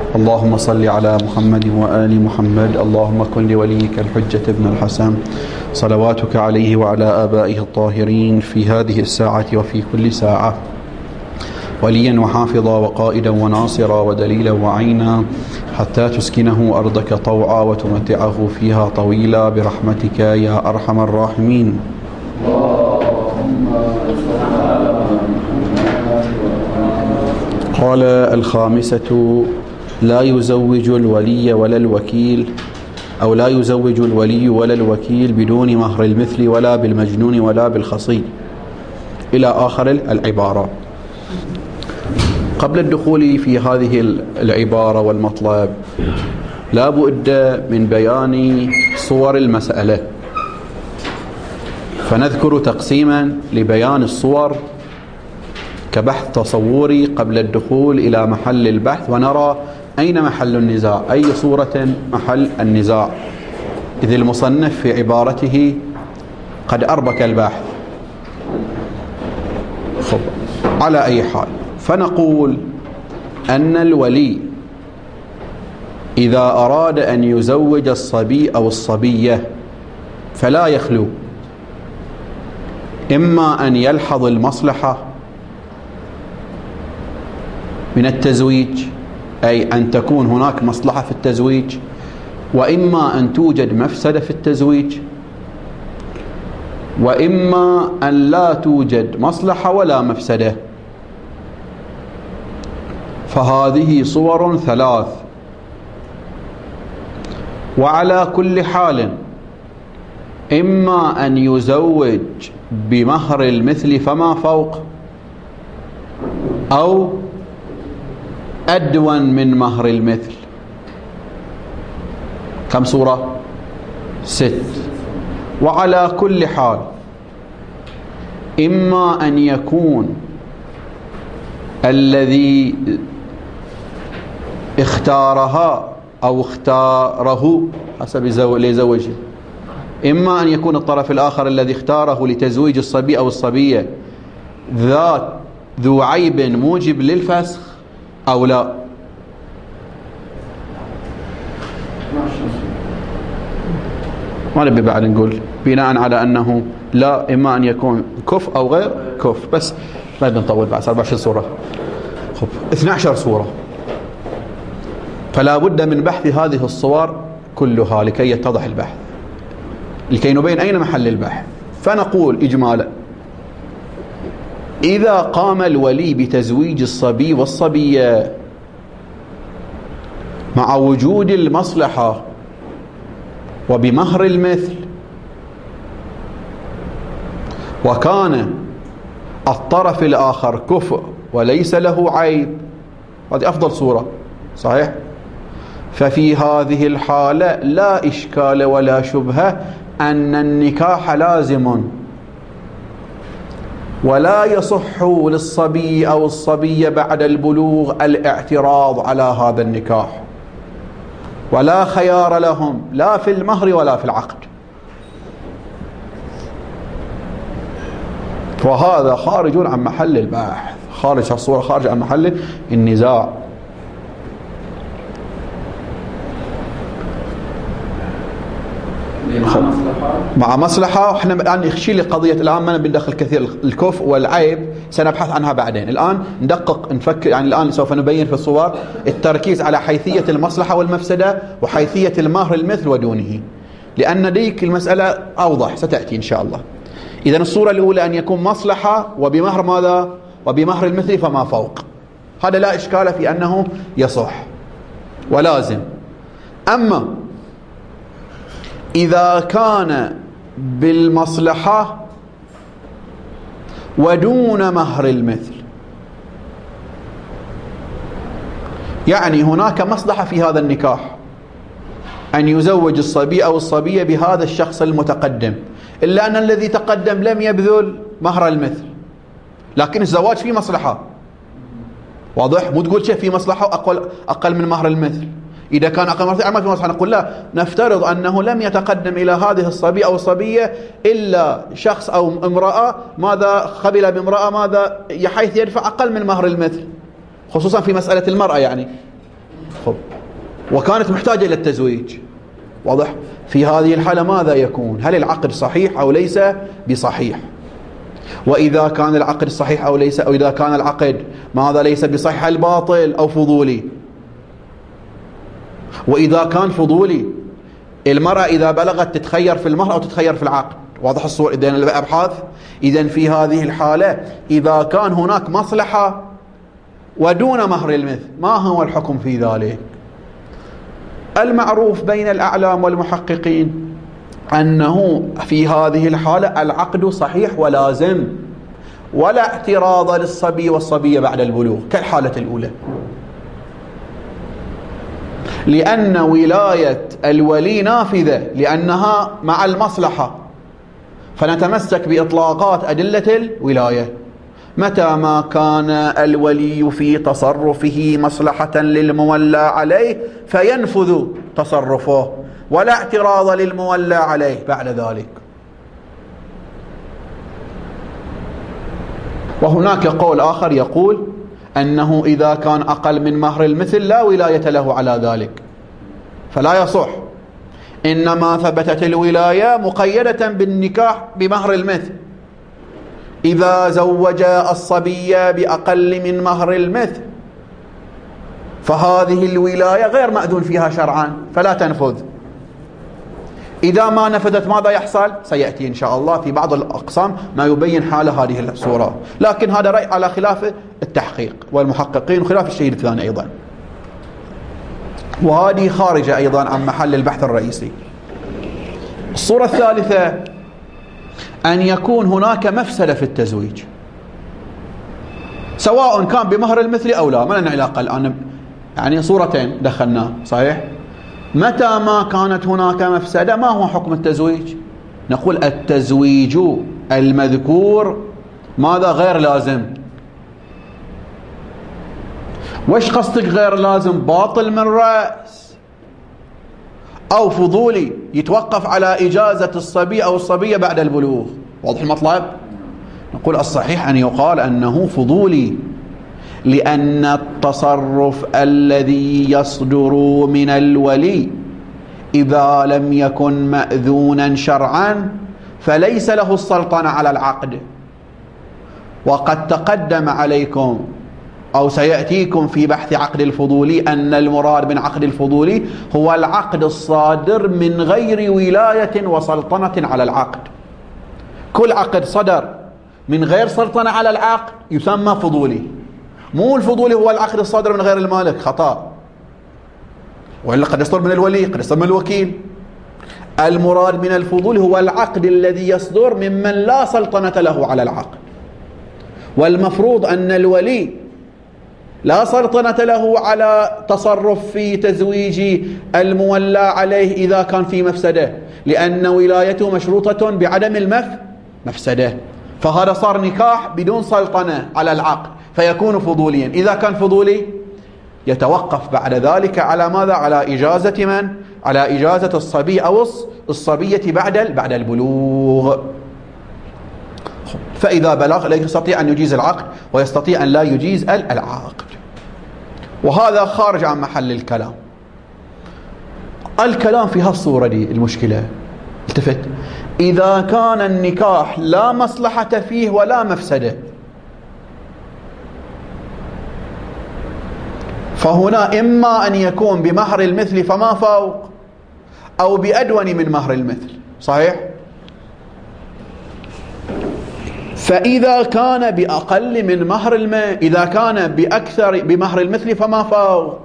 اللهم صل على محمد وآل محمد. اللهم كن لوليك الحجة ابن الحسن صلواتك عليه وعلى آبائه الطاهرين في هذه الساعة وفي كل ساعة وليا وحافظا وقائدا وناصرا ودليلا وعينا حتى تسكنه أرضك طوعا وتمتعه فيها طويلا برحمتك يا أرحم الراحمين. قال الخامسة: لا يزوج الولي ولا الوكيل، أو لا يزوج الولي ولا الوكيل بدون مهر المثل ولا بالمجنون ولا بالخصي، إلى آخر العبارة. قبل الدخول في هذه العبارة والمطلب لا بد من بيان صور المسألة، فنذكر تقسيما لبيان الصور كبحث تصوري قبل الدخول إلى محل البحث، ونرى أين محل النزاع، أي صورة محل النزاع، إذ المصنف في عبارته قد أربك البحث. على أي حال، فنقول أن الولي إذا أراد أن يزوج الصبي أو الصبية فلا يخلو إما أن يلحظ المصلحة من التزويج، أي أن تكون هناك مصلحة في التزويج، وإما أن توجد مفسدة في التزويج، وإما أن لا توجد مصلحة ولا مفسدة. فهذه صور ثلاث، وعلى كل حال إما أن يزوج بمهر المثل فما فوق، أو أدون من مهر المثل. كم صورة؟ 6. وعلى كل حال إما أن يكون الذي اختارها أو اختاره حسب لزوجه، إما أن يكون الطرف الآخر الذي اختاره لتزويج الصبي أو الصبية ذو عيب موجب للفسخ أو لا. ما نبي بعد نقول بناء على أنه لا، إما أن يكون كف أو غير كف، بس ما نطول بعد 24 صورة. 12 صورة، فلا بد من بحث هذه الصور كلها لكي يتضح البحث، لكي نبين أين محل البحث. فنقول إجمالا: إذا قام الولي بتزويج الصبي والصبية مع وجود المصلحة وبمهر المثل، وكان الطرف الآخر كفء وليس له عيب، هذه أفضل صورة، صحيح؟ ففي هذه الحالة لا إشكال ولا شبهة أن النكاح لازم، ولا يصح للصبي أو الصبية بعد البلوغ الاعتراض على هذا النكاح، ولا خيار لهم لا في المهر ولا في العقد. وهذا خارج عن محل البحث، خارج الصورة، خارج عن محل النزاع. مع مصلحة. احنا الآن نشيل قضية، الآن ما بندخل كثير الكفء والعيب، سنبحث عنها بعدين. الآن ندقق نفكر، يعني الآن سوف نبين في الصور التركيز على حيثية المصلحة والمفسدة وحيثية المهر المثل ودونه، لأن ديك المسألة أوضح ستأتي إن شاء الله. إذن الصورة الأولى أن يكون مصلحة وبمهر ماذا؟ وبمهر المثل فما فوق، هذا لا إشكال في أنه يصح ولازم. أما إذا كان بالمصلحة ودون مهر المثل، يعني هناك مصلحة في هذا النكاح أن يزوج الصبي أو الصبية بهذا الشخص المتقدم، إلا أن الذي تقدم لم يبذل مهر المثل، لكن الزواج فيه مصلحة، واضح؟ مو تقول شيء في مصلحة أقل من مهر المثل. إذا كان أقل من مهر ما في مصلحة، نقول لا، نفترض أنه لم يتقدم إلى هذه الصبي أو الصبية إلا شخص أو امرأة ماذا خبل بامرأة ماذا حيث يدفع أقل من مهر المثل، خصوصا في مسألة المرأة. يعني خب وكانت محتاجة إلى التزويج، واضح؟ في هذه الحالة ماذا يكون؟ هل العقد صحيح أو ليس بصحيح؟ وإذا كان العقد صحيح أو ليس، أو إذا كان العقد ماذا ليس بصحيح، هل باطل أو فضولي؟ وإذا كان فضولي، المرأة إذا بلغت تتخير في المهر أو تتخير في العقد، واضح الصورة؟ إذن الأبحاث، إذن في هذه الحالة إذا كان هناك مصلحة ودون مهر المثل، ما هو الحكم في ذلك؟ المعروف بين الأعلام والمحققين أنه في هذه الحالة العقد صحيح ولازم، ولا اعتراض للصبي والصبية بعد البلوغ كالحالة الأولى، لأن ولاية الولي نافذة لأنها مع المصلحة، فنتمسك بإطلاقات أدلة الولاية. متى ما كان الولي في تصرفه مصلحة للمولى عليه فينفذ تصرفه، ولا اعتراض للمولى عليه بعد ذلك. وهناك قول آخر يقول أنه إذا كان أقل من مهر المثل لا ولاية له على ذلك، فلا يصح، إنما ثبتت الولاية مقيدة بالنكاح بمهر المثل. إذا زوج الصبي بأقل من مهر المثل فهذه الولاية غير مأذون فيها شرعا فلا تنفذ. إذا ما نفذت ماذا يحصل؟ سيأتي إن شاء الله في بعض الأقسام ما يبين حال هذه الصورة، لكن هذا رأي على خلاف التحقيق والمحققين وخلاف الشهيد الثاني أيضا، وهذه خارجة أيضا عن محل البحث الرئيسي. الصورة الثالثة أن يكون هناك مفسدة في التزويج، سواء كان بمهر المثل أو لا، ما لنا علاقة الآن، يعني صورتين دخلنا صحيح. متى ما كانت هناك مفسدة ما هو حكم التزويج؟ نقول التزويج المذكور ماذا؟ غير لازم. وش قصدك غير لازم؟ باطل من رأس أو فضولي يتوقف على إجازة الصبي أو الصبية بعد البلوغ، واضح المطلب؟ نقول الصحيح أن يقال أنه فضولي، لأن التصرف الذي يصدر من الولي إذا لم يكن مأذونا شرعا فليس له السلطنة على العقد. وقد تقدم عليكم أو سيأتيكم في بحث عقد الفضولي أن المراد من عقد الفضولي هو العقد الصادر من غير ولاية وسلطنة على العقد. كل عقد صدر من غير سلطنة على العقد يسمى فضولي. مو الفضولي هو العقد الصادر من غير المالك، خطأ، وإلا قد يصدر من الولي، قد يصدر من الوكيل. المراد من الفضول هو العقد الذي يصدر ممن لا سلطنة له على العقد، والمفروض أن الولي لا سلطنة له على تصرف في تزويج المولى عليه إذا كان في مفسدة، لأن ولايته مشروطة بعدم المفسدة، فهذا صار نكاح بدون سلطنة على العقد فيكون فضوليا. إذا كان فضولي يتوقف بعد ذلك على ماذا؟ على إجازة من؟ على إجازة الصبي أو الصبية بعد البلوغ. فإذا بلغ لا يستطيع أن يجيز العقد ويستطيع أن لا يجيز العقد، وهذا خارج عن محل الكلام. الكلام في هالصورة دي المشكلة، التفت، إذا كان النكاح لا مصلحة فيه ولا مفسدة فهنا إما أن يكون بمهر المثل فما فوق أو بأدون من مهر المثل، صحيح؟ فإذا كان بأقل من مهر إذا كان بأكثر بمهر المثل فما فوق.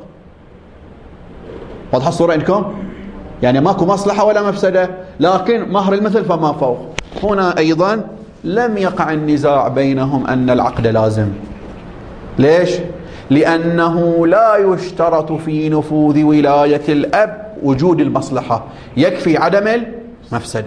واضحة الصورة عندكم؟ يعني ماكو مصلحة ولا مفسدة، لكن مهر المثل فما فوق. هنا أيضا لم يقع النزاع بينهم أن العقد لازم. ليش؟ لأنه لا يشترط في نفوذ ولاية الأب وجود المصلحة، يكفي عدم المفسدة،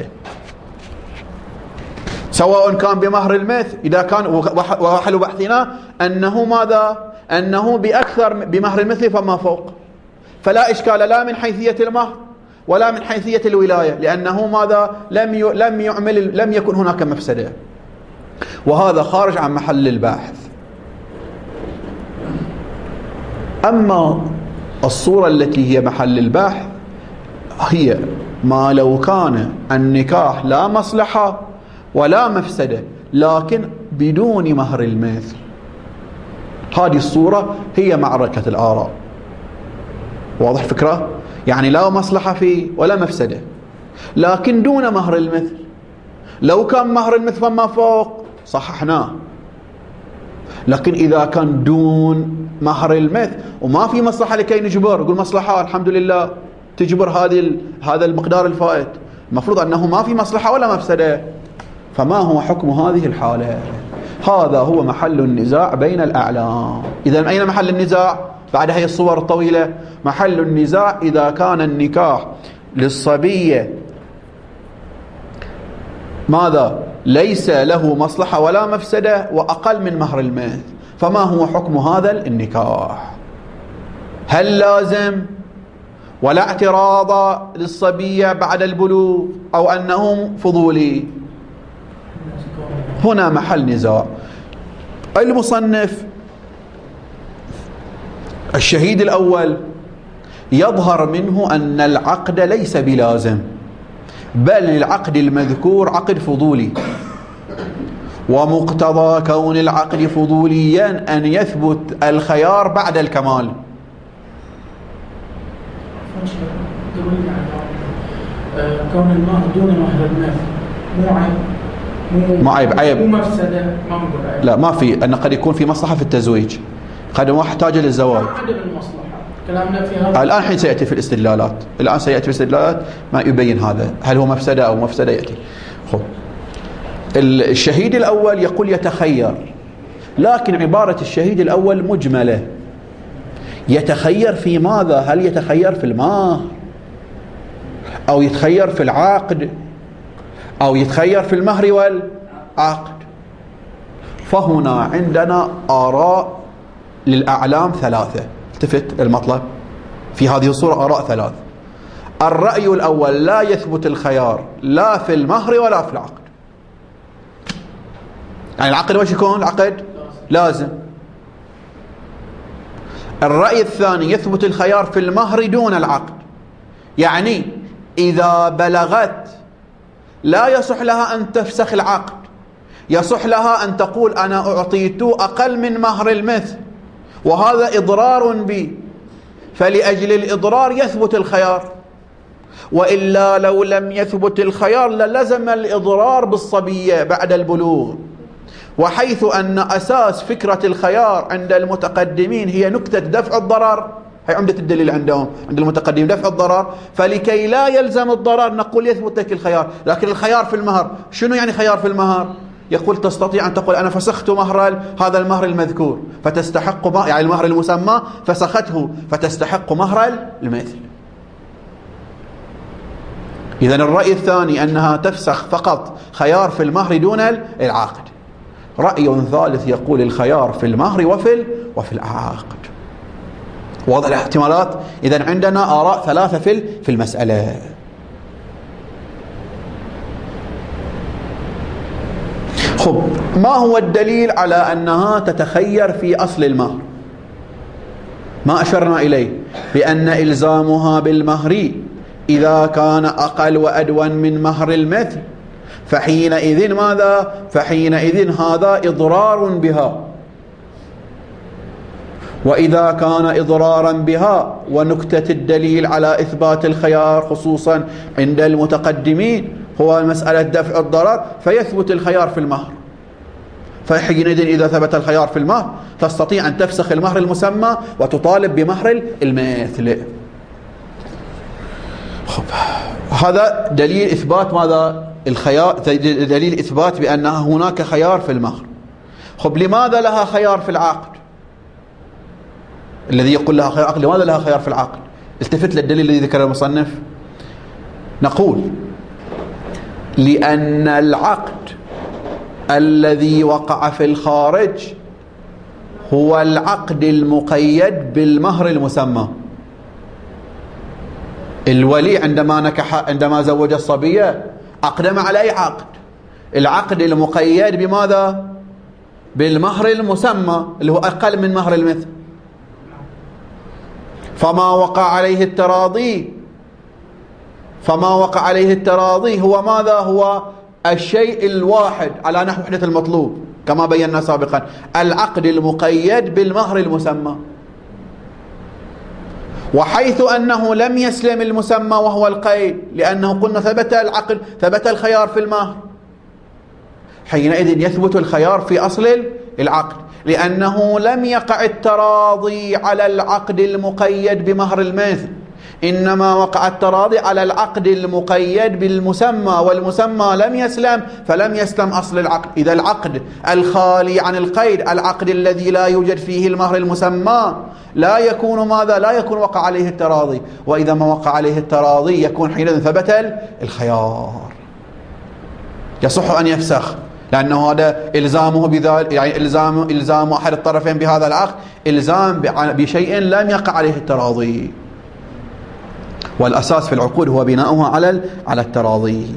سواء كان بمهر المثل. إذا كان وحل بحثنا أنه ماذا؟ أنه بأكثر بمهر المثل فما فوق، فلا إشكال لا من حيثية المهر ولا من حيثية الولاية، لأنه ماذا؟ لم يكن هناك مفسدة، وهذا خارج عن محل البحث. أما الصورة التي هي محل البحث هي ما لو كان النكاح لا مصلحة ولا مفسدة لكن بدون مهر المثل. هذه الصورة هي معركة الآراء. واضح فكرة؟ يعني لا مصلحة فيه ولا مفسدة لكن دون مهر المثل. لو كان مهر المثل فما فوق صححناه، لكن إذا كان دون مهر المثل وما في مصلحة لكي نجبر، يقول مصلحة الحمد لله تجبر هذا المقدار الفائت، المفروض أنه ما في مصلحة ولا مفسدة، فما هو حكم هذه الحالة؟ هذا هو محل النزاع بين الأعلام. إذا أين محل النزاع بعد هذه الصور الطويلة؟ محل النزاع إذا كان النكاح للصبية ماذا؟ ليس له مصلحة ولا مفسدة وأقل من مهر المثل، فما هو حكم هذا النكاح؟ هل لازم ولا اعتراض للصبية بعد البلوغ أو أنه فضولي؟ هنا محل نزاع. المصنف الشهيد الأول يظهر منه أن العقد ليس بلازم، بل العقد المذكور عقد فضولي، ومقتضى كون العقد فضوليا أن يثبت الخيار بعد الكمال. كون المهر دون مهر المثل مو عيب مو مفسدة، ما نقول عيب. لا ما في، أن قد يكون في مصلحة في التزويج، قد ما احتاج للزواج. عدم المصلحة كلامنا في هذا الآن حين سيأتي في الاستدلالات، الآن سيأتي في الاستدلالات ما يبين هذا، هل هو مفسدة أو مفسدة يأتي. خب. الشهيد الأول يقول يتخير، لكن عبارة الشهيد الأول مجملة. يتخير في ماذا؟ هل يتخير في المهر أو يتخير في العقد أو يتخير في المهر والعقد؟ فهنا عندنا آراء للأعلام ثلاثة. التفت المطلب في هذه الصورة، آراء ثلاث. الرأي الأول لا يثبت الخيار لا في المهر ولا في العقد، يعني العقد وش يكون؟ العقد لازم. الرأي الثاني يثبت الخيار في المهر دون العقد، يعني إذا بلغت لا يصح لها أن تفسخ العقد، يصح لها أن تقول أنا أعطيت أقل من مهر المثل وهذا إضرار بي، فلأجل الإضرار يثبت الخيار، وإلا لو لم يثبت الخيار للزم الإضرار بالصبية بعد البلوغ. وحيث أن أساس فكرة الخيار عند المتقدمين هي نكتة دفع الضرر، هي عمدة الدليل عندهم عند المتقدمين دفع الضرر، فلكي لا يلزم الضرر نقول يثبت لك الخيار. لكن الخيار في المهر شنو يعني خيار في المهر؟ يقول تستطيع أن تقول أنا فسخت مهر هذا المهر المذكور فتستحق يعني المهر المسمى فسخته فتستحق مهر المثل. إذن الرأي الثاني أنها تفسخ فقط خيار في المهر دون العقد. رأي ثالث يقول الخيار في المهر وفي العقد. واضح الاحتمالات؟ إذن عندنا آراء ثلاثة في المسألة. خب، ما هو الدليل على أنها تتخير في أصل المهر؟ ما أشرنا إليه بأن إلزامها بالمهر إذا كان أقل وأدون من مهر المثل فحينئذ ماذا؟ فحينئذ هذا إضرار بها، وإذا كان إضرارا بها ونكتة الدليل على إثبات الخيار خصوصا عند المتقدمين هو مسألة دفع الضرر فيثبت الخيار في المهر، فحينئذ إذا ثبت الخيار في المهر تستطيع أن تفسخ المهر المسمى وتطالب بمهر المثل. هذا دليل إثبات ماذا؟ الخيار، دليل إثبات بأن هناك خيار في المهر. خب، لماذا لها خيار في العقد؟ الذي يقول لها خيار عقد، لماذا لها خيار في العقد؟ التفت للدليل الذي ذكره المصنف. نقول لأن العقد الذي وقع في الخارج هو العقد المقيد بالمهر المسمى. الولي عندما زوج الصبية أقدم على أي عقد؟ العقد المقيد بماذا؟ بالمهر المسمى اللي هو أقل من مهر المثل. فما وقع عليه التراضي هو ماذا؟ هو الشيء الواحد على نحو وحدة المطلوب كما بينا سابقا، العقد المقيد بالمهر المسمى. وحيث أنه لم يسلم المسمى وهو القيد، لأنه قلنا ثبت العقد، ثبت الخيار في المهر، حينئذ يثبت الخيار في أصل العقد، لأنه لم يقع التراضي على العقد المقيد بمهر المثل، إنما وقع التراضي على العقد المقيد بالمسمى، والمسمى لم يسلم، فلم يسلم أصل العقد. إذا العقد الخالي عن القيد، العقد الذي لا يوجد فيه المهر المسمى، لا يكون ماذا؟ لا يكون وقع عليه التراضي، وإذا ما وقع عليه التراضي يكون حينئذ ثبت الخيار، يصح أن يفسخ، لأنه هذا إلزامه بذلك، يعني إلزام أحد الطرفين بهذا العقد إلزام بشيء لم يقع عليه التراضي، والأساس في العقود هو بناؤها على التراضي.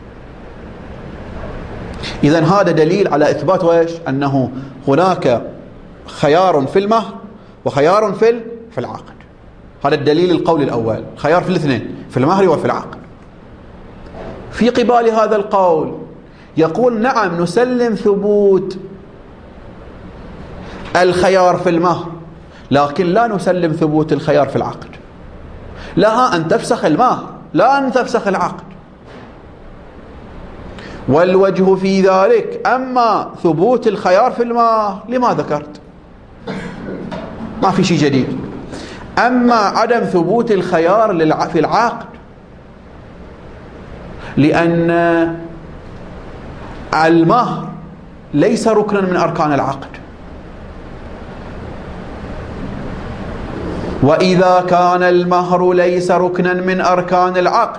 إذن هذا دليل على إثبات وإيش؟ أنه هناك خيار في المهر وخيار في العقد. هذا الدليل القول الأول، خيار في الاثنين، في المهر وفي العقد. في قبال هذا القول يقول نعم نسلم ثبوت الخيار في المهر، لكن لا نسلم ثبوت الخيار في العقد. لها أن تفسخ المهر، لا أن تفسخ العقد. والوجه في ذلك أما ثبوت الخيار في المهر لما ذكرت، ما في شيء جديد. أما عدم ثبوت الخيار في العقد لأن المهر ليس ركنا من أركان العقد، وإذا كان المهر ليس ركنا من أركان العقد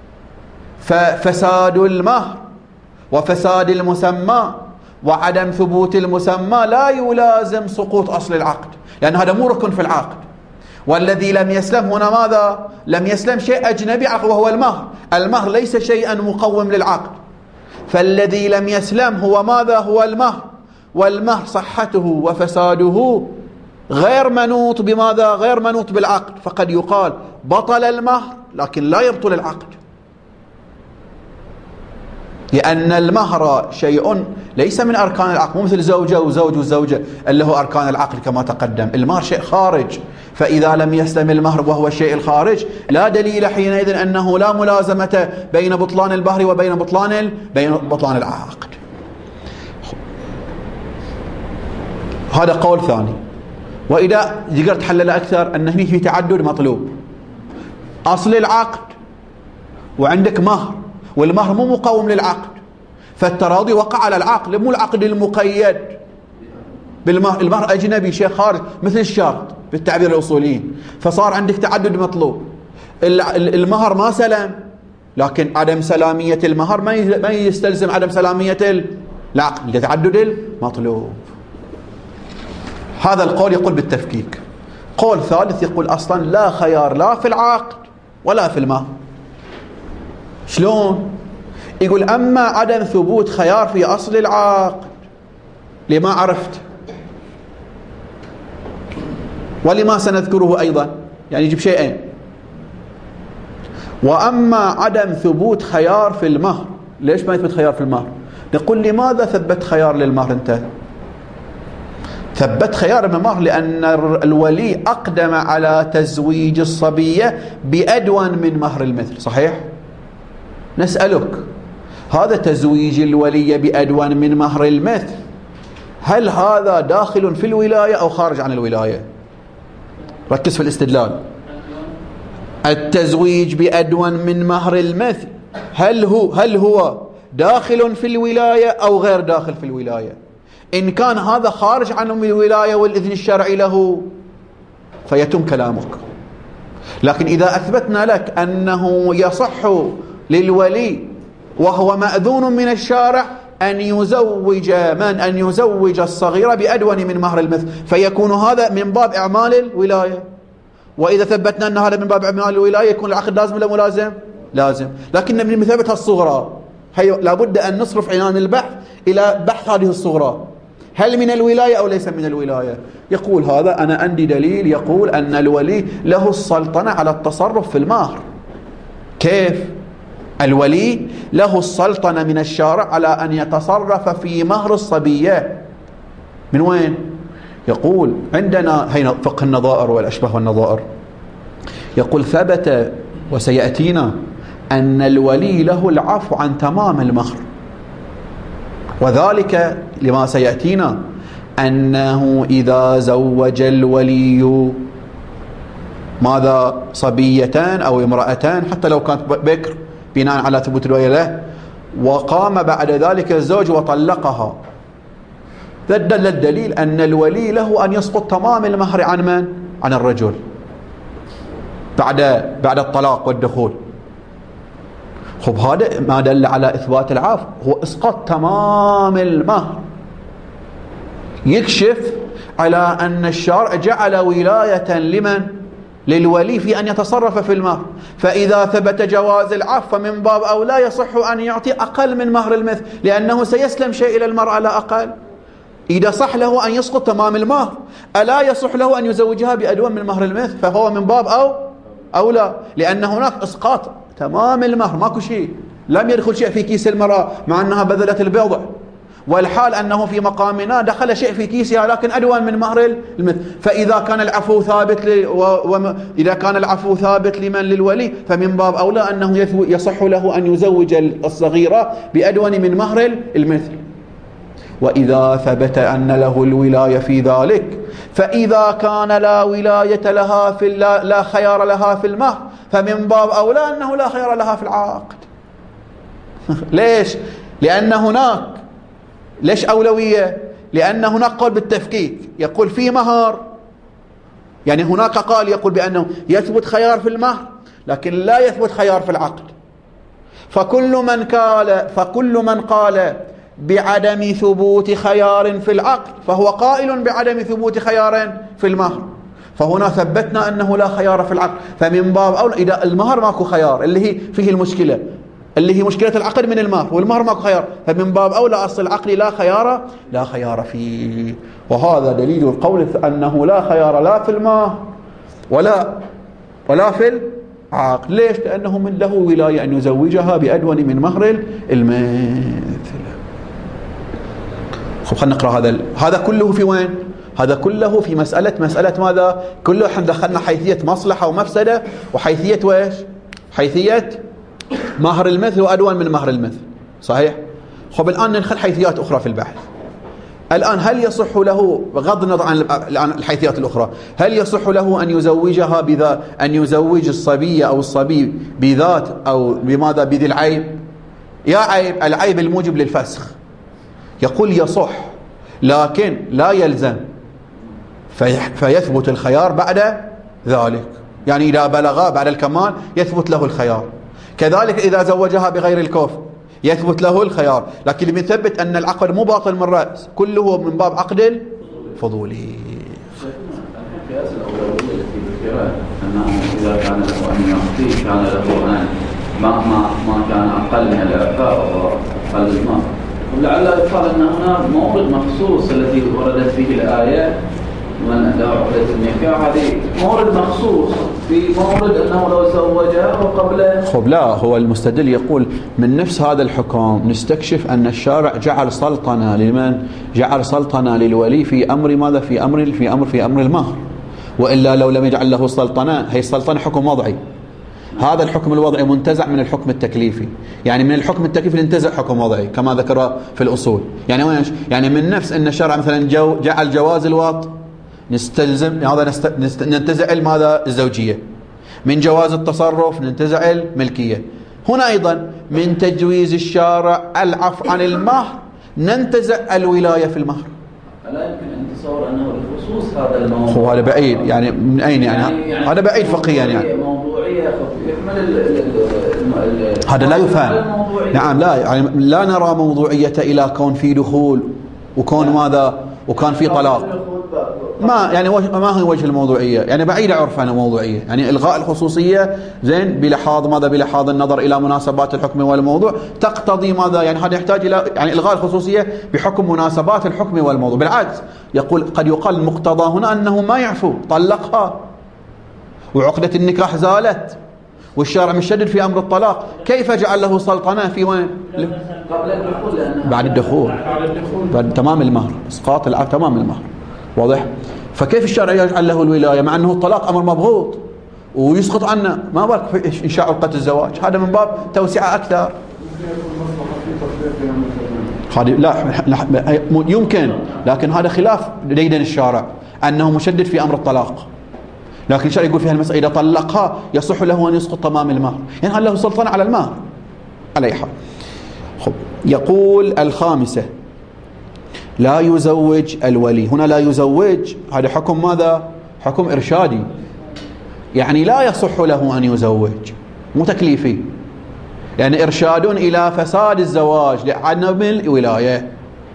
ففساد المهر وفساد المسمى وعدم ثبوت المسمى لا يلازم سقوط أصل العقد، لأن هذا مو ركن في العقد. والذي لم يسلم هنا ماذا؟ لم يسلم شيء أجنبي عقد وهو المهر. المهر ليس شيئا مقوم للعقد، فالذي لم يسلم هو ماذا؟ هو المهر. والمهر صحته وفساده غير منوط بماذا؟ غير منوط بالعقد، فقد يقال بطل المهر لكن لا يبطل العقد، لأن المهر شيء ليس من أركان العقد، مو مثل زوجة وزوج وزوجة اللي هو أركان العقد كما تقدم. المهر شيء خارج، فإذا لم يسلم المهر وهو الشيء الخارج لا دليل حينئذ أنه لا ملازمة بين بطلان المهر وبين بطلان العقد. هذا قول ثاني. وإذا قدرت تحلل أكثر أن هنا في تعدد مطلوب، أصل العقد وعندك مهر، والمهر مو مقوم للعقد، فالتراضي وقع على العقد مو العقد المقيد بالمهر. المهر أجنبي شيء خارج مثل الشرط بالتعبير الأصوليين، فصار عندك تعدد مطلوب. المهر ما سلم، لكن عدم سلامية المهر ما يستلزم عدم سلامية العقد لتعدد المطلوب. هذا القول يقول بالتفكيك. قول ثالث يقول أصلا لا خيار لا في العقد ولا في المهر. شلون؟ يقول أما عدم ثبوت خيار في أصل العقد لما عرفت ولما سنذكره أيضا، يعني يجيب شيئين. وأما عدم ثبوت خيار في المهر، ليش ما يثبت خيار في المهر؟ نقول لماذا ثبت خيار للمهر أنت؟ ثبت خيار من المهر لأن الولي أقدم على تزويج الصبية بأدون من مهر المثل، صحيح؟ نسألك هذا تزويج الولي بأدون من مهر المثل هل هذا داخل في الولاية أو خارج عن الولاية؟ ركز في الاستدلال. التزويج بأدون من مهر المثل هل هو داخل في الولاية أو غير داخل في الولاية؟ إن كان هذا خارج عن الولاية والإذن الشرعي له فيتم كلامك. لكن إذا أثبتنا لك أنه يصح للولي وهو مأذون من الشارع أن يزوج الصغيرة بأدون من مهر المثل، فيكون هذا من باب إعمال الولاية. وإذا ثبتنا أن هذا من باب إعمال الولاية يكون العقد لازم ولا ملازم؟ لازم. لكن من مثابتها الصغرى هي لابد أن نصرف عنان البحث إلى بحث هذه الصغرى، هل من الولاية أو ليس من الولاية؟ يقول هذا أنا عندي دليل يقول أن الولي له السلطنة على التصرف في المهر. كيف؟ الولي له السلطنة من الشارع على أن يتصرف في مهر الصبية. من وين؟ يقول عندنا هنا فقه النظائر والأشبه والنظائر، يقول ثبت وسيأتينا أن الولي له العفو عن تمام المهر، وذلك لما سيأتينا أنه إذا زوج الولي ماذا صبيتان أو امرأتان حتى لو كانت بكر بناء على ثبوت الولاية له، وقام بعد ذلك الزوج وطلقها، دل الدليل أن الولي له أن يسقط تمام المهر عن من؟ عن الرجل بعد الطلاق والدخول. خب هذا ما دل على إثبات العفو، هو إسقاط تمام المهر، يكشف على أن الشرع جعل ولاية لمن؟ للولي في أن يتصرف في المهر. فإذا ثبت جواز العفو فمن باب أولى يصح أن يعطي أقل من مهر المثل، لأنه سيسلم شيء إلى المرأة على أقل. إذا صح له أن يسقط تمام المهر، ألا يصح له أن يزوجها بأدون من مهر المثل؟ فهو من باب أولى، لأن هناك إسقاط تمام المهر، ماكو شيء، لم يدخل شيء في كيس المرأة مع أنها بذلت البضع، والحال أنه في مقامنا دخل شيء في كيسها لكن أدون من مهر المثل. فإذا كان العفو ثابت إذا كان العفو ثابت لمن؟ للولي، فمن باب أولى أنه يصح له أن يزوج الصغيرة بأدون من مهر المثل. وإذا ثبت أن له الولاية في ذلك، فإذا كان لا ولاية لها لا خيار لها في المهر، فمن باب أولى أنه لا خيار لها في العقد. ليش؟ لأن هناك ليش أولوية؟ لأن هناك قول بالتفكيك يقول في مهر، يعني هناك قال يقول بأنه يثبت خيار في المهر لكن لا يثبت خيار في العقد. فكل من قال بعدم ثبوت خيار في العقد فهو قائل بعدم ثبوت خيار في المهر. فهنا ثبتنا أنه لا خيار في العقد، فمن باب أولى إذا المهر ماكو خيار اللي هي فيه المشكلة، اللي هي مشكلة العقد من المهر، والمهر ماكو خيار، فمن باب أولى أصل العقد لا خيار فيه. وهذا دليل القول أنه لا خيار لا في المهر ولا في العقد. ليش؟ لأنه من له ولاية أن يزوجها بأدون من مهر المثل. خب خلينا نقرأ هذا كله في وين؟ هذا كله في مسألة ماذا؟ كله احنا دخلنا حيثية مصلحة ومفسدة، وحيثية ويش؟ حيثية مهر المثل وأدون من مهر المثل، صحيح؟ خب الآن ندخل حيثيات أخرى في البحث. الآن هل يصح له بغض النظر عن الحيثيات الأخرى، هل يصح له أن يزوجها أن يزوج الصبية أو الصبي بذات أو بماذا؟ بذي العيب؟ يا عيب، العيب الموجب للفسخ. يقول يصح لكن لا يلزم، فيثبت الخيار بعد ذلك، يعني إذا بلغ بعد الكمال يثبت له الخيار. كذلك إذا زوجها بغير الكفء يثبت له الخيار، لكن بنثبت أن العقد مو باطل من رأس، كله من باب عقد الفضولي. قياس الأولوية التي ذكرت أنه إذا كان له أن يعطي كان له أن ما كان أقل من الإعفاء وأقل المهر. ولعل يقال أن هنا مورد مخصوص التي وردت فيه الآية من له عقدة النكاح، هذه مورد مخصوص في مورد أنه لو زوجها وقبل. خب لا، هو المستدل يقول من نفس هذا الحكم نستكشف أن الشارع جعل سلطنة لمن؟ جعل سلطنة للولي في أمر ماذا؟ في أمر المهر، وإلا لو لم يجعل له سلطنة، هي السلطنة حكم وضعي، هذا الحكم الوضعي منتزع من الحكم التكليفي، يعني من الحكم التكليفي ينتزع حكم وضعي كما ذكر في الأصول. يعني ويش؟ يعني من نفس أن الشرع مثلا جعل جواز الوط نستلزم هذا ننتزع ماذا؟ الزوجية. من جواز التصرف ننتزع الملكية. هنا أيضا من تجويز الشارع العفو عن المهر ننتزع الولاية في المهر. لا يمكن أن تصور أنه الخصوص هذا الموضوع هو هذا بعيد، يعني من أين يعني هذا بعيد فقهيا، يعني موضوعية يحمل هذا لا يفهم. نعم، لا يعني لا نرى موضوعية إلى كون في دخول وكون ماذا وكان في طلاق. ما يعني ما هي وجه الموضوعية؟ يعني بعيدة عرف عن الموضوعية، يعني إلغاء الخصوصية زين بلحاظ ماذا؟ بلحاظ النظر إلى مناسبات الحكم والموضوع تقتضي ماذا؟ يعني هذا يحتاج إلى يعني إلغاء الخصوصية بحكم مناسبات الحكم والموضوع. بالعكس يقول قد يقال المقتضى هنا أنه ما يعفو، طلقها وعقدة النكاح زالت والشارع مشدد في أمر الطلاق، كيف جعل له سلطنة في وين؟ قبل الدخول، بعد الدخول، بعد تمام المهر، إسقاط العقد تمام المهر، واضح؟ فكيف الشارع يجعل له الولاية مع أنه الطلاق أمر مبغوض ويسقط عنه؟ ما بالك في إنشاء عقدة الزواج، هذا من باب توسعة أكثر. لا يمكن، لكن هذا خلاف ديدن الشارع أنه مشدد في أمر الطلاق، لكن الشرع يقول فيها المسألة إذا طلقها يصح له أن يسقط تمام المهر، يعني هل له سلطنة على المهر على أي حال. يقول الخامسة لا يزوج الولي. هنا لا يزوج هذا حكم ماذا؟ حكم إرشادي، يعني لا يصح له أن يزوج، مو تكليفي، يعني إرشاد إلى فساد الزواج لعدم الولاية.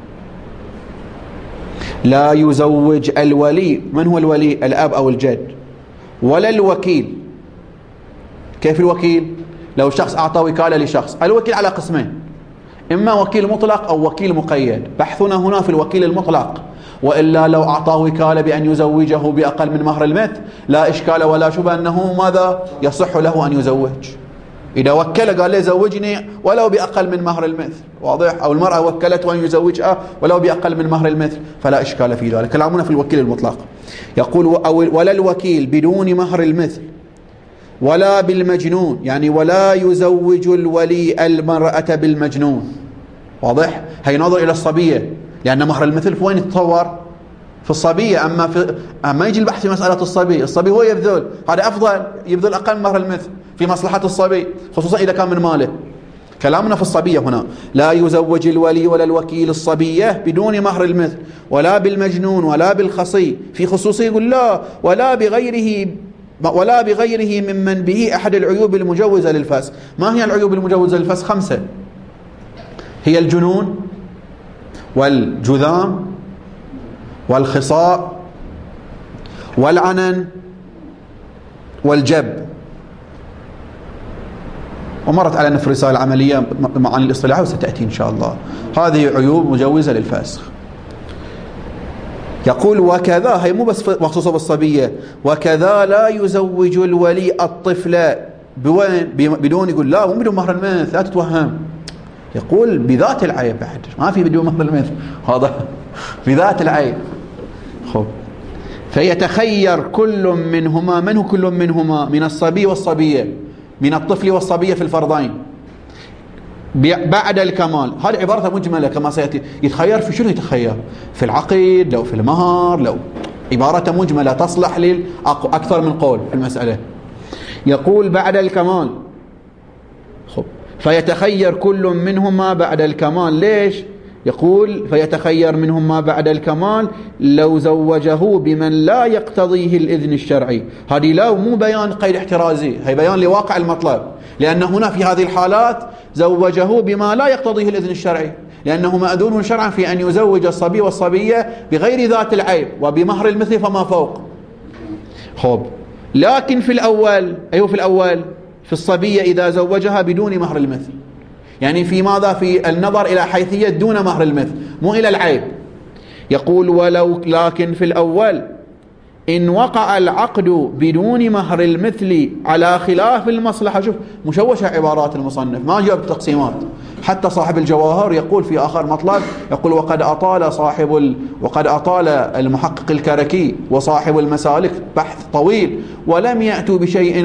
لا يزوج الولي. من هو الولي؟ الأب أو الجد، ولا الوكيل. كيف الوكيل؟ لو شخص أعطى وكالة لشخص، الوكيل على قسمين، إما وكيل مطلق أو وكيل مقيد. بحثنا هنا في الوكيل المطلق، وإلا لو أعطى وكالة بأن يزوجه بأقل من مهر المثل لا إشكال ولا شبه أنه ماذا؟ يصح له أن يزوج. إذا وكل قال له زوجني ولو بأقل من مهر المثل، واضح؟ أو المرأة وكلته أن يزوجها ولو بأقل من مهر المثل فلا إشكال في ذلك. كلامنا في الوكيل المطلق. يقول ولا الوكيل بدون مهر المثل ولا بالمجنون، يعني ولا يزوج الولي المرأة بالمجنون، واضح؟ هي نظر إلى الصبية، لأن مهر المثل في وين يتطور؟ في الصبية. أما يجي البحث في مسألة الصبي هو يبذل، هذا أفضل، يبذل أقل مهر المثل في مصلحة الصبي، خصوصا إذا كان من ماله. كلامنا في الصبية هنا. لا يزوج الولي ولا الوكيل الصبية بدون مهر المثل ولا بالمجنون ولا بالخصي. في خصوصي يقول لا ولا بغيره ممن به أحد العيوب المجوزة للفسخ. ما هي العيوب المجوزة للفسخ؟ 5، هي الجنون والجذام والخصاء والعنن والجب. ومرت علينا في الرسالة العملية معاني الاصطلاحية وستأتي إن شاء الله. هذه عيوب مجوزة للفسخ. يقول وكذا، هي مو بس مخصوصة بالصبية، وكذا لا يزوج الولي الطفل بدون، يقول لا مو بدون مهر المثل، لا تتوهم، يقول بذات العيب، بعد ما في بدون مهر المثل، هذا بذات العيب. خب فيتخير كل منهما. من هو كل منهما؟ من الصبي والصبية، من الطفل والصبية في الفرضين بعد الكمال. هذه عبارة مجملة كما سيأتي. يتخير في شنو؟ يتخير في العقد، لو في المهر، لو عبارة مجملة تصلح لأكثر من قول في المسألة. يقول بعد الكمال. خب فيتخير كل منهما بعد الكمال. ليش؟ يقول فيتخير منهما بعد الكمال لو زوجه بمن لا يقتضيه الإذن الشرعي. هذه لا مو بيان قيد احترازي، هي بيان لواقع المطلب، لأن هنا في هذه الحالات زوجه بما لا يقتضيه الإذن الشرعي، لأنه مأذون شرعا في أن يزوج الصبي والصبية بغير ذات العيب وبمهر المثل فما فوق. خب لكن في الأول، في الأول في الصبية إذا زوجها بدون مهر المثل، يعني في ماذا؟ في النظر إلى حيثية دون مهر المثل، مو إلى العيب. يقول لكن في الأول إن وقع العقد بدون مهر المثل على خلاف المصلحة. شوف مشوشة عبارات المصنف، ما جاب تقسيمات. حتى صاحب الجواهر يقول في آخر مطلب، يقول وقد أطال المحقق الكركي وصاحب المسالك بحث طويل ولم يأتوا بشيء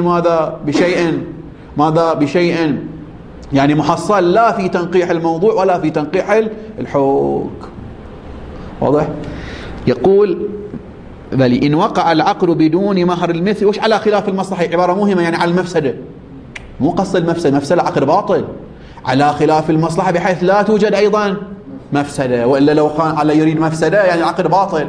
بشيء يعني محصل، لا في تنقيح الموضوع ولا في تنقيح الحكم. واضح؟ يقول بل إن وقع العقد بدون مهر المثل، وش على خلاف المصلحة؟ عبارة مهمة، يعني على المفسدة، مو قصد المفسدة عقد باطل، على خلاف المصلحة بحيث لا توجد أيضا مفسدة، وإلا لو كان على يريد مفسدة يعني عقد باطل.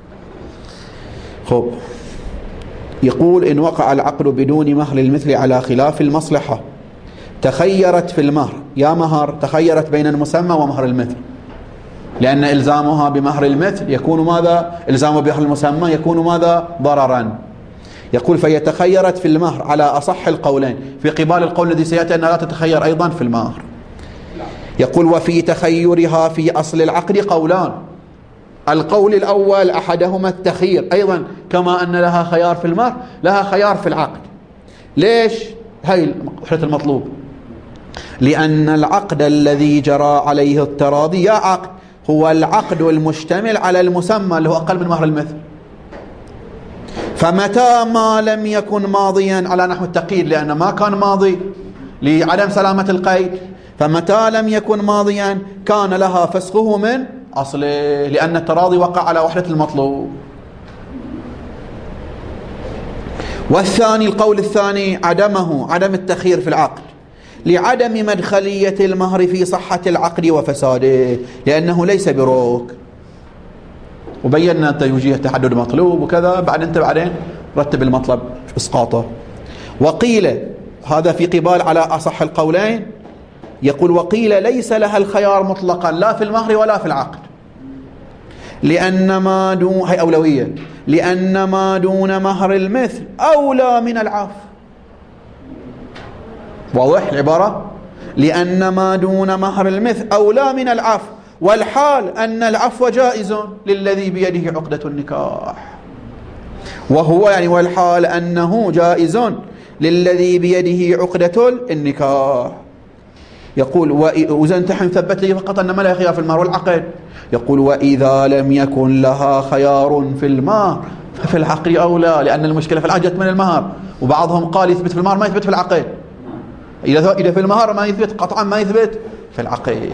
خب يقول إن وقع العقد بدون مهر المثل على خلاف المصلحة تخيرت في المهر، يا مهر تخيرت بين المسمى ومهر المثل. لأن إلزامها بمهر المثل يكون ماذا؟ إلزامه بمهر المسمى يكون ماذا؟ ضررا. يقول فهي تخيرت في المهر على أصح القولين، في قبال القول الذي سيأتي أنها لا تتخير أيضا في المهر. يقول وفي تخيرها في أصل العقد قولان. القول الأول أحدهما التخيير أيضا، كما أن لها خيار في المهر لها خيار في العقد. ليش؟ هاي وحدة المطلوب. لأن العقد الذي جرى عليه التراضي يا عقد هو العقد المشتمل على المسمى اللي هو أقل من مهر المثل. فمتى ما لم يكن ماضيا على نحو التقييد، لأن ما كان ماضي لعدم سلامة القيد، فمتى لم يكن ماضيا كان لها فسخه من أصله، لأن التراضي وقع على وحدة المطلوب. والثاني القول الثاني عدم التخيير في العقد لعدم مدخلية المهر في صحة العقد وفساده، لأنه ليس بروك. وبينا أنت يوجيه تحدد مطلوب وكذا، بعدين رتب المطلب إسقاطه. وقيل هذا في قبال على أصح القولين. يقول وقيل ليس لها الخيار مطلقا لا في المهر ولا في العقد، لأن ما دون هي أولوية، لأن ما دون مهر المثل أولى من العفو. واضح العبارة؟ لأن ما دون مهر المثل أولى من العفو، والحال أن العفو جائز للذي بيده عقدة النكاح. وهو يعني والحال أنه جائز للذي بيده عقدة النكاح. يقول وإذا انتحن ثبت لي فقط أن ما لا خيار في المهر والعقد. يقول وإذا لم يكن لها خيار في المهر ففي العقد أولى، لأن المشكلة في العقد جت من المهر، وبعضهم قال يثبت في المهر ما يثبت في العقد. إذا في المهر ما يثبت قطعا ما يثبت في العقد.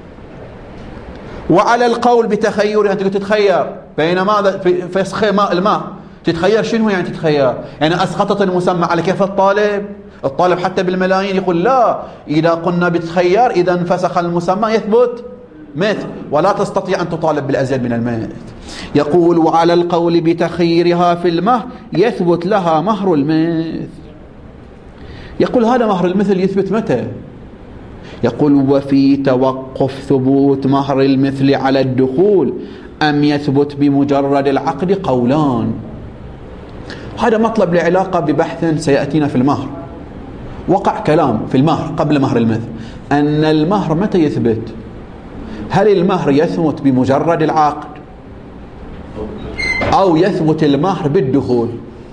وعلى القول بتخير أنت تتخير بين ماذا في فسخ المهر، تتخير شنو يعني تتخير؟ يعني أسقطت المسمى على كيف الطالب حتى بالملايين يقول لا، إذا قلنا بتخير إذا انفسخ المسمى يثبت مثل، ولا تستطيع أن تطالب بالأزيد من المثل. يقول وعلى القول بتخييرها في المهر يثبت لها مهر المثل. يقول هذا مهر المثل يثبت متى؟ يقول وفي توقف ثبوت مهر المثل على الدخول أم يثبت بمجرد العقد قولان. هذا مطلب لعلاقة ببحث سيأتينا في المهر. وقع كلام في المهر قبل مهر المثل أن المهر متى يثبت؟ هل المهر يثبت بمجرد العقد أو يثبت المهر بالدخول؟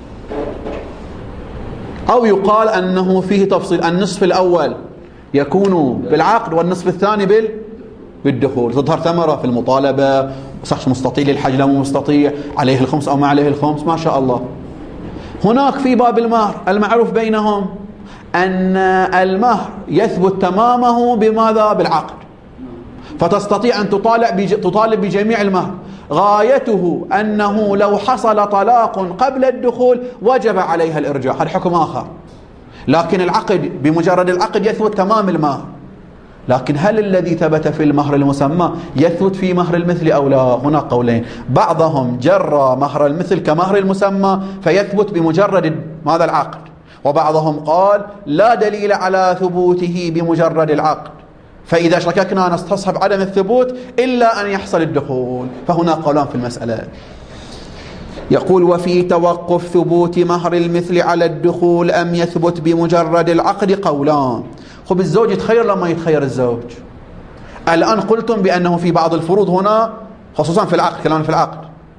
أو يقال أنه فيه تفصيل، النصف الأول يكون بالعقد والنصف الثاني بالدخول. تظهر ثمرة في المطالبة، شخص مستطيع للحج لو مستطيع، عليه الخمس أو ما عليه الخمس، ما شاء الله. هناك في باب المهر المعروف بينهم أن المهر يثبت تمامه بماذا؟ بالعقد، فتستطيع أن تطالب بجميع المهر. غايته أنه لو حصل طلاق قبل الدخول وجب عليها الإرجاع، هذا حكم آخر. لكن العقد بمجرد العقد يثبت تمام المهر. لكن هل الذي ثبت في المهر المسمى يثبت في مهر المثل أو لا؟ هنا قولين. بعضهم جرى مهر المثل كمهر المسمى فيثبت بمجرد ماذا؟ العقد. وبعضهم قال لا دليل على ثبوته بمجرد العقد، فإذا شككنا نستصحب عدم الثبوت إلا أن يحصل الدخول. فهنا قولان في المسألة. يقول وفي توقف ثبوت مهر المثل على الدخول أم يثبت بمجرد العقد قولان. خب الزوج يتخير لما يتخير الزوج. الآن قلتم بأنه في بعض الفروض هنا خصوصا في العقد، كلام في العقد،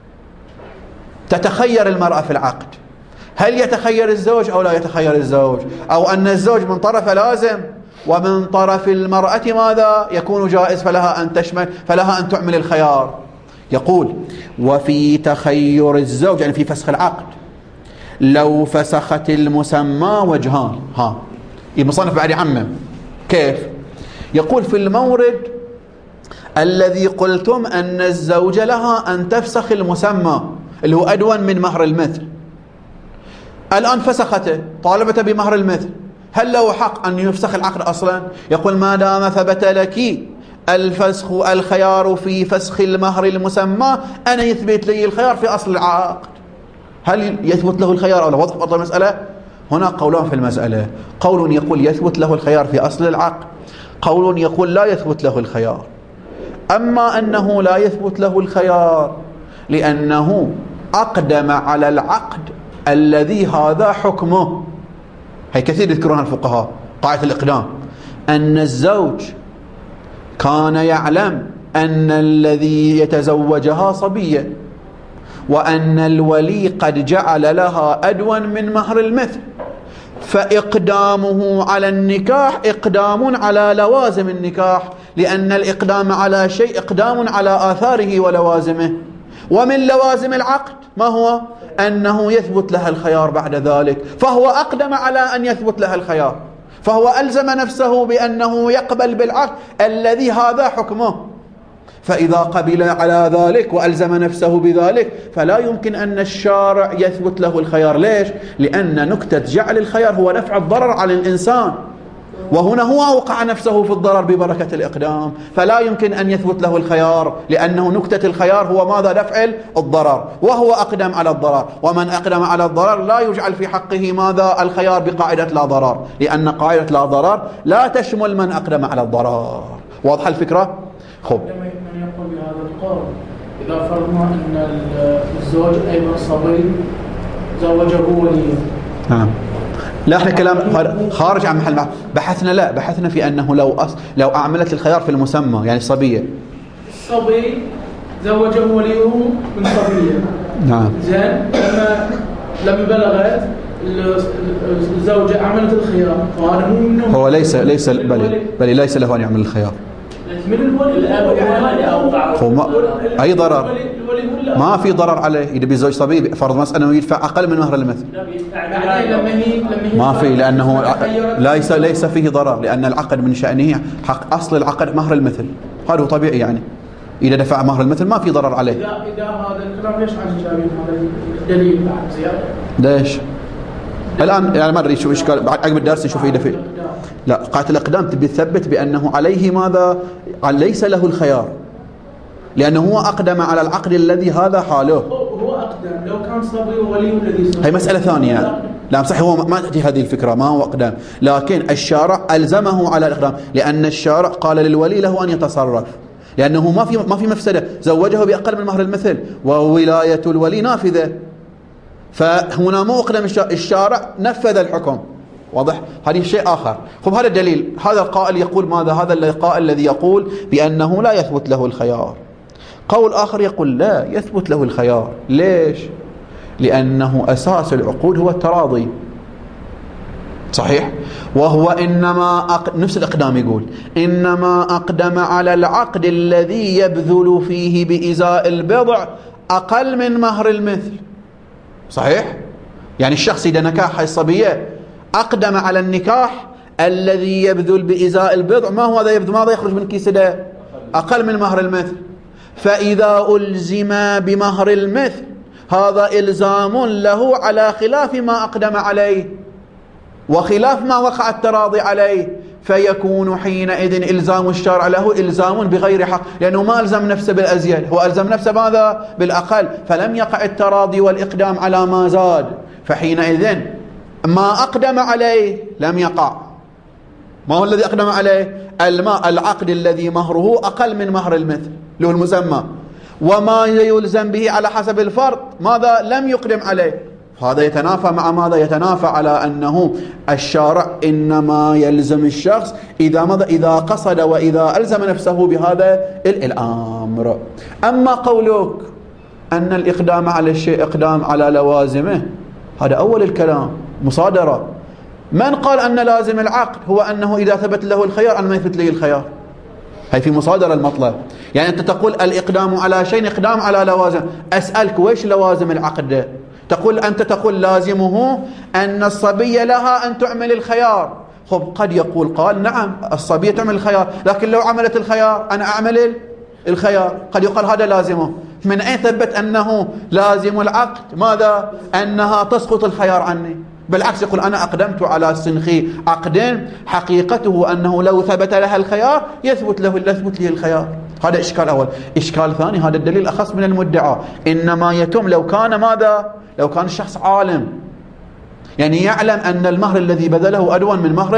تتخير المرأة في العقد. هل يتخير الزوج أو لا يتخير الزوج؟ أو أن الزوج من طرف لازم ومن طرف المرأة ماذا؟ يكون جائز، فلها أن تعمل الخيار. يقول وفي تخير الزوج يعني في فسخ العقد لو فسخت المسمى وجهان. المصنف بعد يعمم كيف؟ يقول في المورد الذي قلتم أن الزوج لها أن تفسخ المسمى اللي هو أدون من مهر المثل، الآن فسخته، طالبته بمهر المثل، هل له حق أن يفسخ العقد أصلا؟ يقول ما دام ثبت لك الفسخ الخيار في فسخ المهر المسمى أنا يثبت لي الخيار في أصل العقد. هل يثبت له الخيار أو لا؟ وضح برضه المسألة. هنا قولان في المسألة، قول يقول يثبت له الخيار في أصل العقد، قول يقول لا يثبت له الخيار. أما أنه لا يثبت له الخيار لأنه أقدم على العقد الذي هذا حكمه. هي كثير يذكرونها الفقهاء قاعدة الإقدام، أن الزوج كان يعلم أن الذي يتزوجها صبية، وأن الولي قد جعل لها أدون من مهر المثل، فإقدامه على النكاح إقدام على لوازم النكاح، لأن الإقدام على شيء إقدام على آثاره ولوازمه. ومن لوازم العقد ما هو؟ أنه يثبت لها الخيار بعد ذلك، فهو أقدم على أن يثبت لها الخيار، فهو ألزم نفسه بأنه يقبل بالعقد الذي هذا حكمه. فإذا قبل على ذلك وألزم نفسه بذلك فلا يمكن أن الشارع يثبت له الخيار. ليش؟ لأن نكتة جعل الخيار هو دفع الضرر على الإنسان، وهنا هو أوقع نفسه في الضرر ببركة الإقدام، فلا يمكن أن يثبت له الخيار، لأنه نكتة الخيار هو ماذا؟ دفع الضرر، وهو أقدم على الضرر. ومن أقدم على الضرر لا يجعل في حقه ماذا؟ الخيار بقاعدة لا ضرر، لأن قاعدة لا ضرر لا تشمل من أقدم على الضرر. واضح الفكرة؟ خب، من يقول بهذا القول إذا فرضنا أن الزوج أيضا صبي زوجه وليه. نعم، لا احنا كلام خارج عن محل بحثنا في أنه لو أعملت الخيار في المسمى، يعني صبية، الصبي زوجه وليه من صبية. نعم، زين، لما بلغت الزوجة عملت الخيار، وهذا مو منه. هو ليس بل ليس له أن يعمل الخيار. من الولي هو أي ضرر؟ ما في ضرر عليه إذا بيزوج صبي، فرض مثلا أنه يدفع أقل من مهر المثل، ما في، لأنه ليس فيه ضرر، لأن العقد من شأنه حق أصل العقد مهر المثل، هذا هو طبيعي. يعني إذا دفع مهر المثل ما في ضرر عليه. إذا هذا الكلام ليش عن جابين هذا الدليل بعد زيادة؟ ليش؟ الآن يعني ما أدري شو إشكال، بعد عقب الدرس نشوف إذا في. لا، قاعدة الإقدام تبي تثبت بأنه عليه ماذا؟ ليس له الخيار، لأنه هو أقدم على العقد الذي هذا حاله. هو أقدم لو كان صبي وولي الذي صبي، هي مسألة ثانية. لا صحيح، هو ما تأتي هذه الفكرة، ما هو أقدم، لكن الشارع ألزمه على الإقدام، لأن الشارع قال للولي له أن يتصرف، لأنه ما في مفسدة، زوجه بأقل من مهر المثل وولاية الولي نافذة، فهنا مو أقدم الشارع نفذ الحكم. واضح؟ هذه شيء آخر. خب، هذا الدليل، هذا القائل يقول ماذا؟ هذا القائل الذي يقول بأنه لا يثبت له الخيار. قول آخر يقول لا يثبت له الخيار. ليش؟ لأنه أساس العقود هو التراضي، صحيح؟ وهو إنما نفس الإقدام يقول إنما أقدم على العقد الذي يبذل فيه بإزاء البضع أقل من مهر المثل، صحيح؟ يعني الشخص إذا نكاح الصبية أقدم على النكاح الذي يبذل بإزاء البضع، ما هو هذا يبذل؟ ماذا يخرج من كيسه؟ أقل من مهر المثل. فإذا ألزم بمهر المثل هذا إلزام له على خلاف ما أقدم عليه وخلاف ما وقع التراضي عليه، فيكون حينئذ إلزام الشرع له إلزام بغير حق، لأنه ما ألزم نفسه بالأزيد، هو ألزم نفسه ماذا؟ بالأقل، فلم يقع التراضي والإقدام على ما زاد، فحينئذ ما أقدم عليه لم يقع. ما هو الذي أقدم عليه؟ العقد الذي مهره أقل من مهر المثل له المسمى، وما يلزم به على حسب الفرض ماذا؟ لم يقدم عليه. هذا يتنافى مع ماذا؟ يتنافى على أنه الشارع إنما يلزم الشخص إذا قصد وإذا ألزم نفسه بهذا الأمر. أما قولك أن الإقدام على الشيء إقدام على لوازمه، هذا أول الكلام مصادرة. من قال أن لازم العقد هو أنه إذا ثبت له الخيار أن ما يثبت له الخيار؟ هي في مصادرة المطلب. يعني أنت تقول الإقدام على شيء إقدام على لوازم، أسألك ويش لوازم العقد ده؟ أنت تقول لازمه أن الصبية لها أن تعمل الخيار. خب، قد يقول قال نعم الصبية تعمل الخيار، لكن لو عملت الخيار أنا أعمل الخيار، قد يقال هذا لازمه. من أين ثبت أنه لازم العقد ماذا؟ أنها تسقط الخيار عني. بالعكس يقول أنا أقدمت على سنخي عقد حقيقته أنه لو ثبت لها الخيار يثبت لي الخيار. هذا إشكال أول. إشكال ثاني، هذا الدليل أخص من المدعى، إنما يتم لو كان ماذا؟ لو كان الشخص عالم، يعني يعلم أن المهر الذي بذله أدون من مهر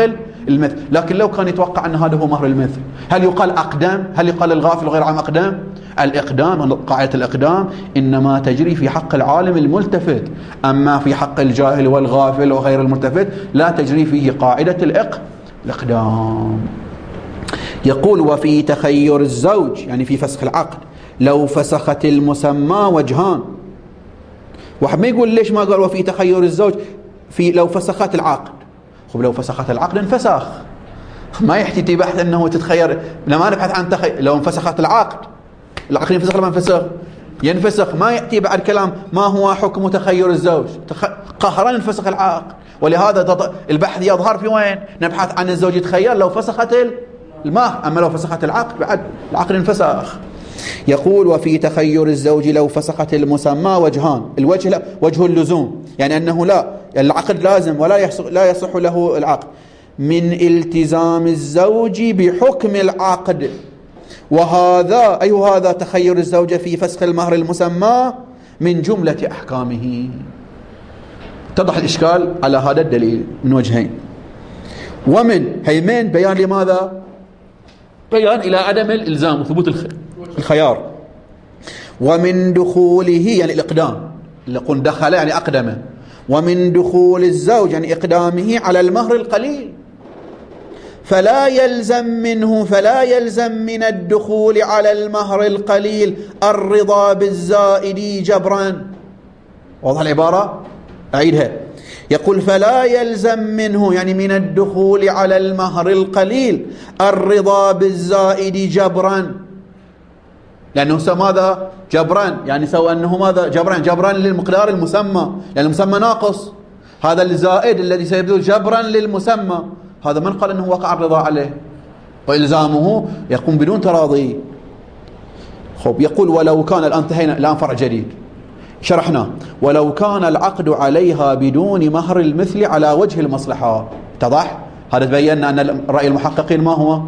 المثل. لكن لو كان يتوقع أن هذا هو مهر المثل، هل يقال أقدم؟ هل يقال الغافل غير عام أقدم؟ الإقدام، قاعدة الإقدام إنما تجري في حق العالم الملتفت، أما في حق الجاهل والغافل وغير الملتفت لا تجري فيه قاعدة الإقدام. يقول وفي تخير الزوج يعني في فسخ العقد لو فسخت المسمى وجهان. واحد ما يقول ليش ما قال وفي تخير الزوج في لو فسخت العقد؟ خب لو فسخت العقد انفسخ، ما يحتاج بحث انه تتخير، لما نبحث عن لو انفسخت العقد ينفسخ لما ينفسخ، ما يأتي بعد كلام ما هو حكم تخير الزوج، قهرا انفسخ العقد. ولهذا البحث يظهر في وين؟ نبحث عن الزوج يتخير لو فسخت المهر، أما لو فسخت العقد بعد العقد انفسخ. يقول وفي تخير الزوج لو فسخت المسمى وجهان. الوجه لا وجه اللزوم، يعني أنه لا العقد لازم ولا لا يصح له العقد، من التزام الزوج بحكم العقد، وهذا أي هذا تخير الزوجة في فسخ المهر المسمى من جملة أحكامه. اتضح الإشكال على هذا الدليل من وجهين. ومن هيمين بيان لماذا؟ بيان إلى عدم الإلزام وثبوت الخيار. ومن دخوله يعني الإقدام، اللي قلنا دخل يعني أقدمه، ومن دخول الزوج يعني إقدامه على المهر القليل، فلا يلزم من الدخول على المهر القليل الرضا بالزائد جبرا. واضح العبارة؟ أعيدها. يقول فلا يلزم منه يعني من الدخول على المهر القليل الرضا بالزائد جبرا، لأنه ماذا؟ جبرا، يعني سوى أنه ماذا؟ جبرا للمقدار المسمى، لأن المسمى ناقص، هذا الزائد الذي سيبذل جبرا للمسمى، هذا من قال أنه وقع الرضا عليه، وإلزامه يقوم بدون تراضي. خب يقول ولو كان الآن انتهينا، الآن فرع جديد شرحنا، ولو كان العقد عليها بدون مهر المثل على وجه المصلحة. اتضح؟ هذا تبينا أن رأي المحققين ما هو؟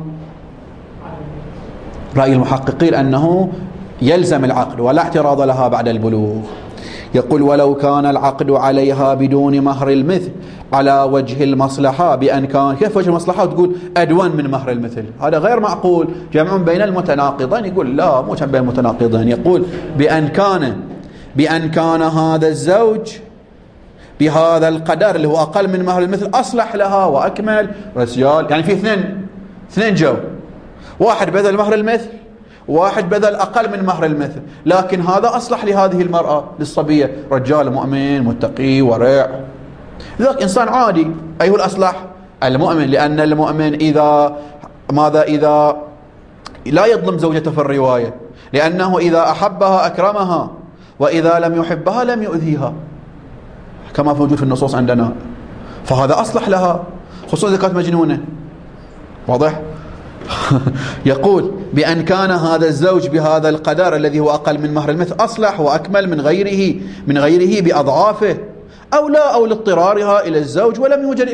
رأي المحققين أنه يلزم العقد ولا اعتراض لها بعد البلوغ. يقول ولو كان العقد عليها بدون مهر المثل على وجه المصلحة بأن كان، كيف وجه المصلحة وتقول أدون من مهر المثل؟ هذا غير معقول، جمع بين المتناقضين. يقول لا مو بين المتناقضين، يقول بأن كان هذا الزوج بهذا القدر اللي هو أقل من مهر المثل أصلح لها وأكمل. رجال يعني في اثنين جو، واحد بذل مهر المثل واحد بذل أقل من مهر المثل، لكن هذا أصلح لهذه المرأة للصبية، رجال مؤمن متقي ورع، ذاك إنسان عادي. أيه الأصلح؟ المؤمن، لأن المؤمن إذا لا يظلم زوجته في الرواية، لأنه إذا أحبها أكرمها وإذا لم يحبها لم يؤذيها، كما موجود في النصوص عندنا، فهذا أصلح لها، خصوصا إذا كانت مجنونة. واضح؟ يقول بأن كان هذا الزوج بهذا القدر الذي هو أقل من مهر المثل أصلح وأكمل من غيره بأضعافه، أو لاضطرارها إلى الزوج ولم يوجد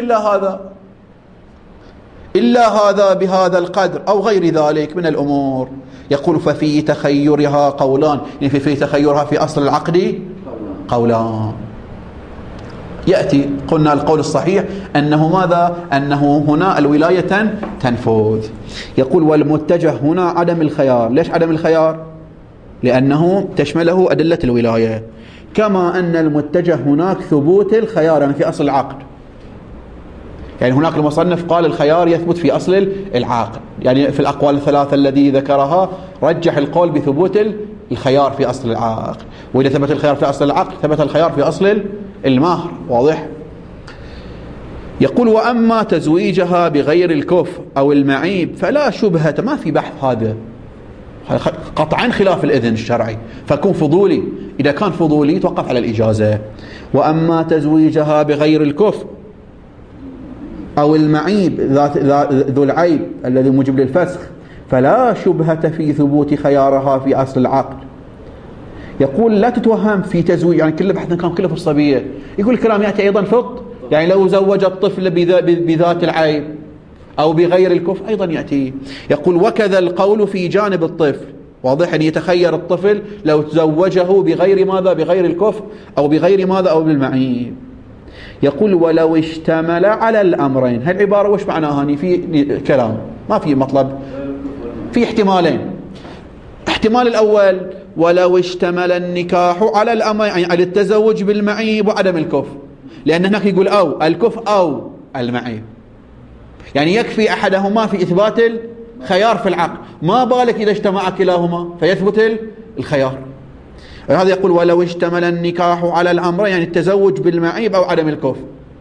إلا هذا بهذا القدر أو غير ذلك من الأمور. يقول ففي تخيرها قولان، يعني في تخيرها في أصل العقد قولان. يأتي قلنا القول الصحيح أنه ماذا؟ أنه هنا الولاية تنفذ. يقول والمتجه هنا عدم الخيار. ليش عدم الخيار؟ لأنه تشمله أدلة الولاية، كما أن المتجه هناك ثبوت الخيار يعني في أصل العقد. يعني هناك المصنف قال الخيار يثبت في أصل العقد، يعني في الأقوال الثلاثة الذي ذكرها رجح القول بثبوت الخيار في أصل العقد، وإذا ثبت الخيار في أصل العقد ثبت الخيار في أصل المهر. واضح؟ يقول وأما تزويجها بغير الكفء أو المعيب فلا شبهة، ما في بحث، هذا قطعا خلاف الإذن الشرعي، فكون فضولي، إذا كان فضولي توقف على الإجازة. وأما تزويجها بغير الكفء أو المعيب ذو العيب الذي موجب للفسخ فلا شبهة في ثبوت خيارها في أصل العقد. يقول لا تتوهم في تزويج، يعني كل بحثنا كان كله في الصبية. يقول الكلام يأتي أيضا فض، يعني لو زوج الطفل بذات العيب أو بغير الكفء أيضا يأتي. يقول وكذا القول في جانب الطفل. واضح؟ أن يتخير الطفل لو تزوجه بغير ماذا؟ بغير الكفء أو بغير ماذا؟ أو بالمعيب. يقول ولو اشتمل على الأمرين. هاي العبارة وش معناها هني؟ في كلام ما في مطلب، في احتمالين. احتمال الأول ولو اشتمل النكاح على الأمرين، يعني على التزوج بالمعيب وعدم الكف، لأن هناك يقول أو الكف أو المعيب، يعني يكفي أحدهما في إثبات الخيار في العقد، ما بالك إذا اجتمع كلاهما فيثبت الخيار. هذا يقول ولو اشتمل النكاح على الأمرين، يعني التزوج بالمعيب أو عدم الكف.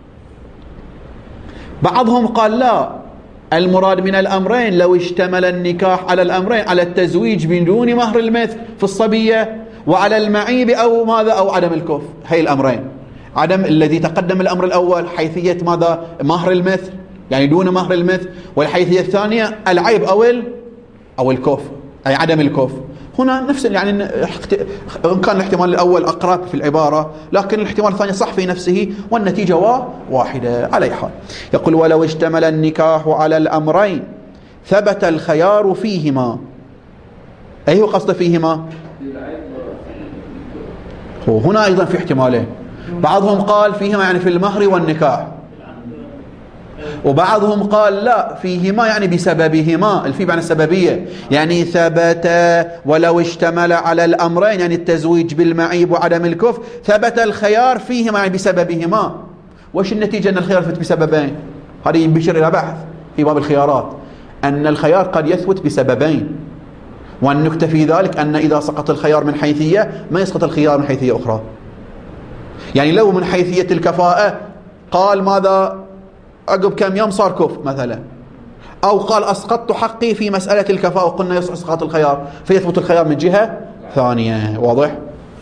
بعضهم قال لا، المراد من الأمرين لو اشتمل النكاح على الأمرين، على التزويج بدون مهر المثل في الصبية، وعلى المعيب أو ماذا أو عدم الكف. هي الأمرين، عدم الذي تقدم الأمر الأول حيثية ماذا؟ مهر المثل، يعني دون مهر المثل، والحيثية الثانية العيب أو الكف، أي عدم الكف. هنا نفس يعني إن كان الاحتمال الأول أقرب في العبارة، لكن الاحتمال الثاني صح في نفسه، والنتيجة واحدة على أي حال. يقول ولو اشتمل النكاح على الأمرين ثبت الخيار فيهما. أي هو قصد فيهما؟ هنا أيضا في احتمالين، بعضهم قال فيهما يعني في المهر والنكاح، وبعضهم قال لا فيهما يعني بسببهما، الفي معنى السببية، يعني ثبت ولو اشتمل على الأمرين، يعني التزويج بالمعيب وعدم الكف، ثبت الخيار فيهما يعني بسببهما. وش النتيجة؟ أن الخيار يثبت بسببين. هذا ينبشر إلى بحث في باب الخيارات، أن الخيار قد يثبت بسببين، والنكتة في ذلك أن إذا سقط الخيار من حيثية ما يسقط الخيار من حيثية أخرى. يعني لو من حيثية الكفاءة قال ماذا عقب كم يوم صار كف مثلا، أو قال أسقطت حقي في مسألة الكفاءة وقلنا يصح إسقاط الخيار، فيثبت الخيار من جهة ثانية. واضح؟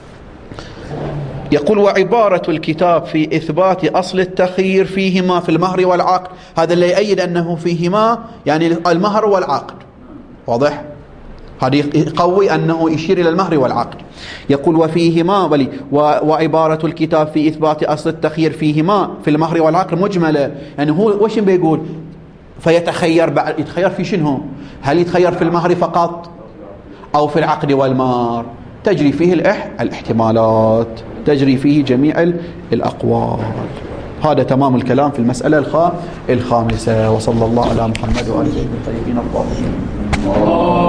يقول وعبارة الكتاب في إثبات أصل التخيير فيهما في المهر والعقد، هذا اللي يؤيد أنه فيهما يعني المهر والعقد. واضح؟ هذا يقوي أنه يشير إلى المهر والعقد. يقول وفيهما وعبارة الكتاب في إثبات أصل التخيير فيهما في المهر والعقد مجملة، يعني هو وش بيقول؟ فيتخير بعد، يتخير في شنو؟ هل يتخير في المهر فقط أو في العقد والمهر؟ تجري فيه الاحتمالات، تجري فيه جميع الأقوال. هذا تمام الكلام في المسألة الخامسة. وصلى الله على محمد وآله الطيبين الطاهرين.